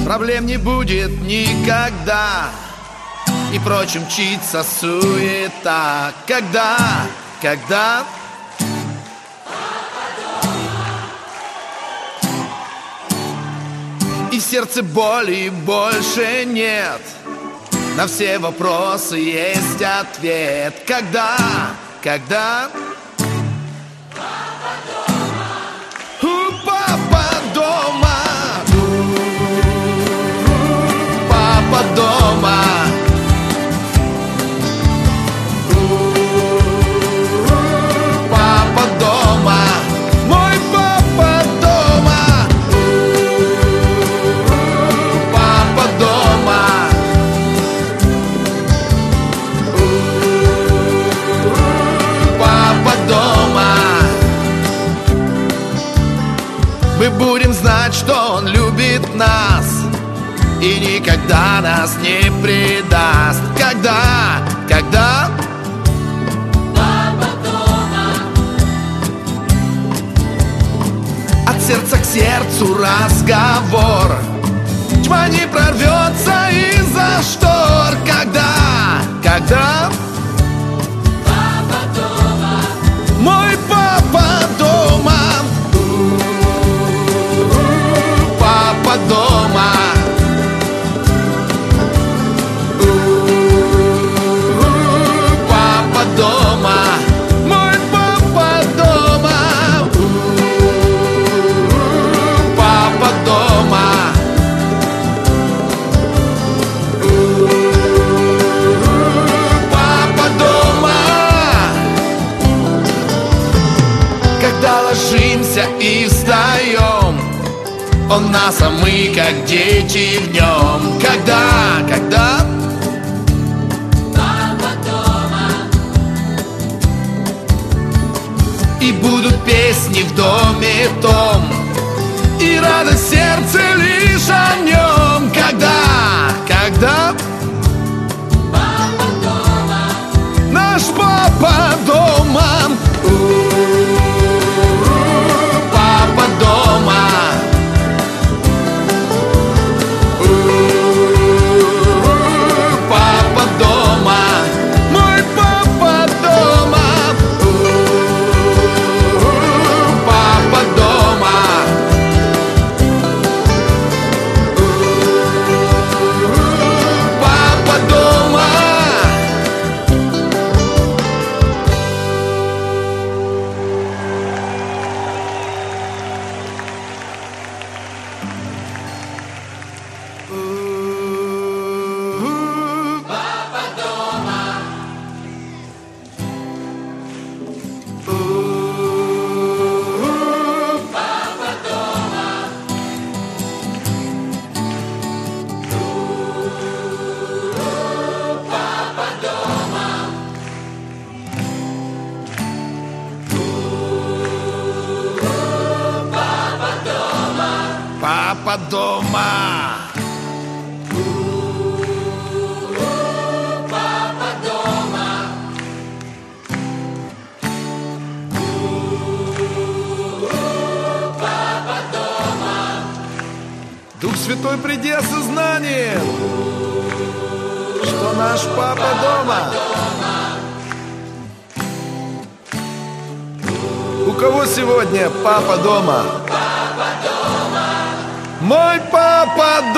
проблем не будет никогда, и прочь мчится суета. Когда и в сердце боли больше нет, на все вопросы есть ответ. Когда папа дома, папа дома, папа дома, мой папа дома, папа дома, папа дома. Мы будем знать, что он любит нас и никогда нас не предаст. Когда папа дома, от сердца к сердцу разговор, тьма не прорвется из-за штор. Когда папа дома, мой папа дома, папа дома, папа дома, мой папа дома, папа дома, папа дома. Когда ложимся и встаем, он нас, а мы как дети в нем. Когда папа дома, и будут песни в доме том, и радость в сердце лишь о нем. Когда папа дома, наш папа дома, папа дома, папа дома, мой папа дома, папа дома, папа дома. Папа дома, папа дома, папа дома, Дух Святой, приди осознанием, что наш папа дома. У кого сегодня папа дома? папа дома, Мой папа